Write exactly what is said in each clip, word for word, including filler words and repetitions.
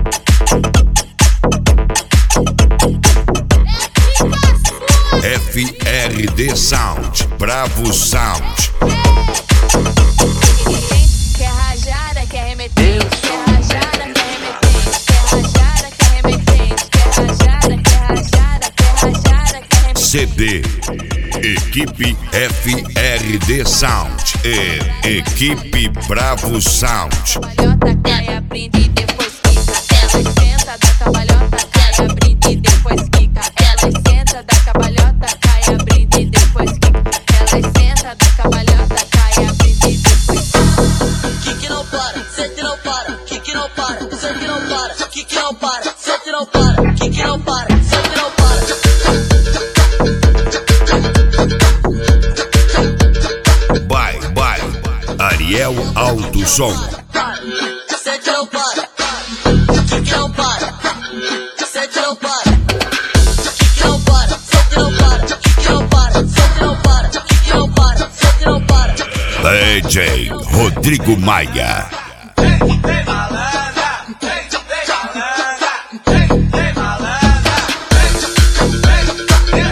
F R D Sound, Bravo Sound. Quer rajada, quer remeter, quer rajada, quer remeter, quer rajada, quer remeter, quer rajada, quer rajada, quer rajada, quer remeter. C D Equipe F R D Sound e Equipe Bravo Sound. Cambalhota cai abrindo e depois quica. Ela senta da cambalhota cai abrindo e depois quica. Ela senta da cambalhota cai abrindo e depois quica. Ela senta da cambalhota cai abrindo e depois quica. Kiki não para, sente não para, Kiki não para, sente não para, Kiki não para, sente não para, Kiki não para, sente não para. Vai, vai, Ariel Alto Som. Sente não para, Kiki não para, sente não para, Kiki não para, sente não para, Kiki não para, sente não para, Kiki não para, sente não para. D J Rodrigo Maia. Vem malandra, vem, vem malandra, vem, vem malandra, vem, vem, vem,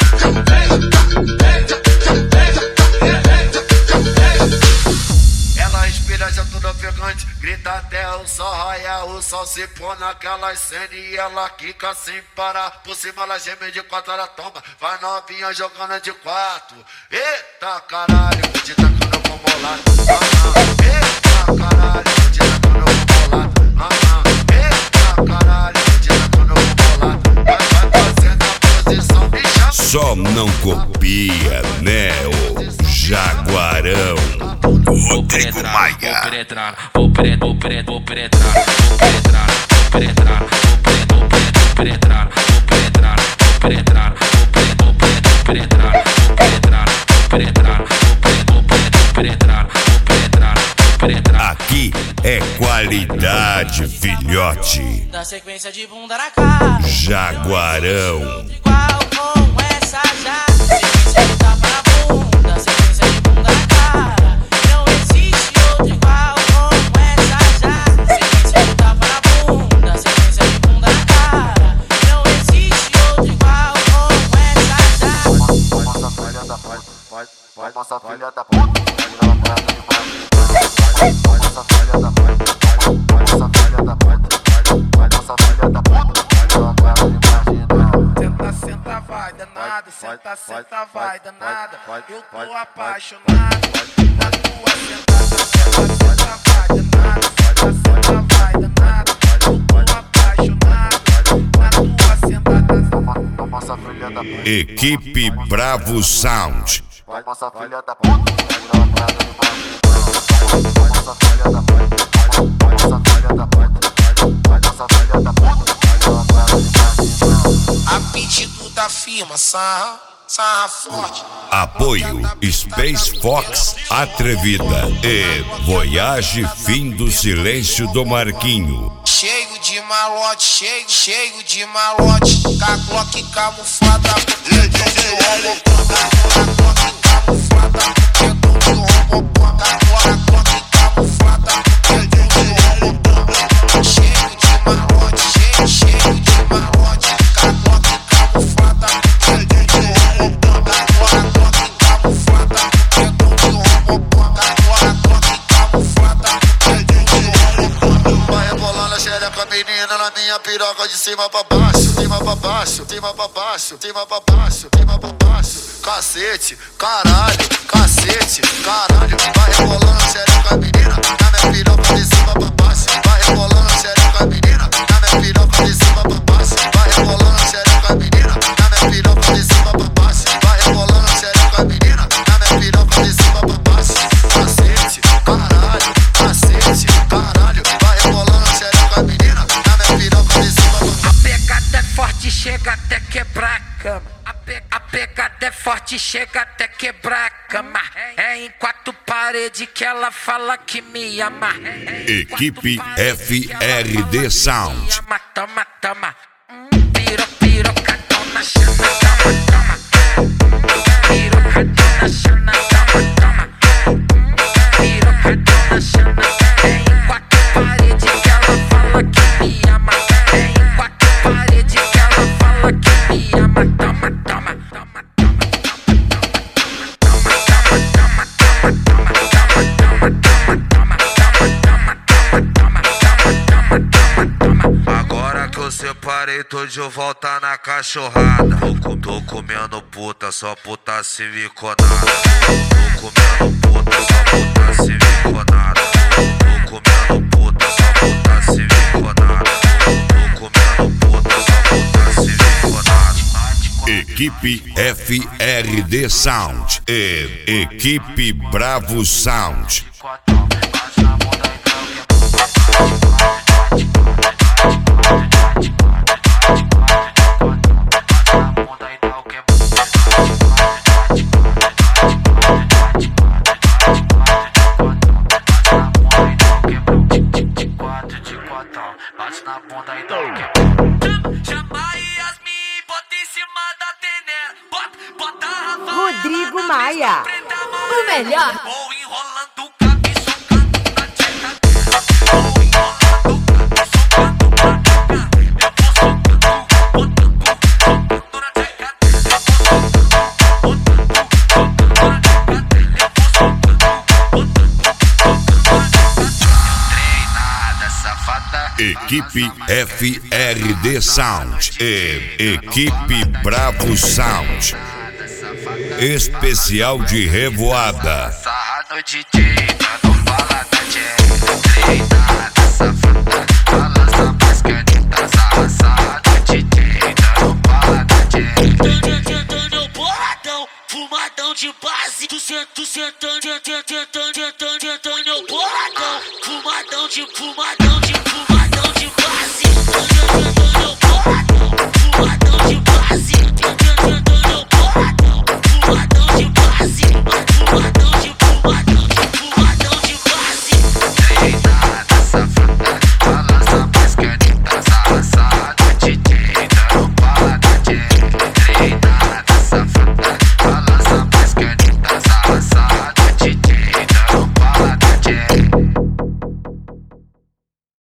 vem, vem, vem. Ela respira já tudo ofegante, grita até o sol raia, o sol se põe naquela cena e ela quica sem parar. Por cima ela geme de quatro, ela toma, vai novinha jogando de quatro. Eita caralho, vou te tacando com bolado. Eita caralho, vou te tacando com bolado. Eita caralho, vou te tacando com bolado. Vai, vai fazendo a posição de chapa. Só não copia, né, o Jaguarão. Rodrigo Maia. Vou penetrar, vou penetrar, vou penetrar, vou penetrar, vou penetrar, vou penetrar, vou penetrar, vou penetrar, vou penetrar, vou penetrar, vou penetrar, vou penetrar, vou penetrar, vou penetrar. Aqui é qualidade, filhote. Dá sequência de bunda na cara, Jaguarão. igual com essa já. Sequência de tapa na bunda, sequência de bunda na cara. Não existe outro igual com essa já. Sequência de tapa na bunda, sequência de bunda na cara. Não existe outro igual com essa já. Nossa filha da pai, pai, pai, nossa filha da pai, pai, nossa filha da pai, pai, nossa filha da pai, pai, nossa filha da pai, senta, senta, vai danada, senta, senta, vai danada, eu tô apaixonado na tua sentada, senta, senta, vai danada, senta, senta, vai danada, eu tô apaixonado na tua sentada, nossa filha da pai. Equipe Bravo Sound. Vai, nossa filha da puta, vai nossa filha da puta, vai nossa filha da puta, vai nossa filha da puta. A pedido da firma, sarra, sarra forte. Apoio Space Fox Atrevida e Voyage Fim do Silêncio do Marquinho. Cheio de malote, cheio, cheio de malote. Cacloque camuflada, dedo de robô, cacloque camuflada, dedo de robô, cacloque camuflada, dedo de robô. Cheio de malote, cheio, cheio de malote. Cacloque camuflada, dedo de robô, cacloque camuflada, dedo de robô, cacloque camuflada, dedo de robô. Vai rebolando a xereca, menina, na minha piroca de cima pra baixo, cima pra baixo, cima pra baixo, cima pra baixo, cima pra baixo. Cacete, caralho, cacete, caralho. Vai rebolando a xereca, menina, na minha piroca de cima pra baixo. Vai rebolando a xereca, menina, na minha piroca de cima pra baixo. Vai rebolando a xereca, menina, na minha piroca de cima pra baixo. Vai rebolando a xereca, menina, na minha piroca de cima pra baixo. Cacete, caralho, cacete, caralho. Vai rebolando a xereca, menina, na minha piroca de cima pra baixo. A pegada é forte, chega até quebrar a cama. A, pe a pegada é forte, chega até quebrar a cama. É em quatro paredes que ela fala que me ama. Equipe F R D Sound. Toma, toma, toma. Piro, pirocadão na chana, toma, toma. Pirocadão na chana, toma, toma. Pirocadão na chana. É em quatro paredes que ela fala que me ama. separei, tô de volta na cachorrada. Tô, tô comendo puta, só puta siliconada. Tô comendo puta, só puta siliconada. Tô comendo puta, só puta siliconada. Tô comendo puta, só puta siliconada. Equipe F R D Sound e Equipe Bravo Sound. Bate na bunda e dá o que? Chama Yasmin, bota em cima da tenera. Bota, bota a Rafa. Rodrigo Maia, o melhor. Vou enrolando o cabe, socando na tcheca. Vou enrolando o cabe, socando na tcheca. Eu vou socando, botando, socando na tcheca. Eu vou socando, botando, socando na tcheca. Eu vou socando, botando, socando na tcheca. Treinada, safada. Equipe F R D Sound e Equipe Bravo Sound. Especial de revoada. Sarra no D J, pra não falar da J. Treinada.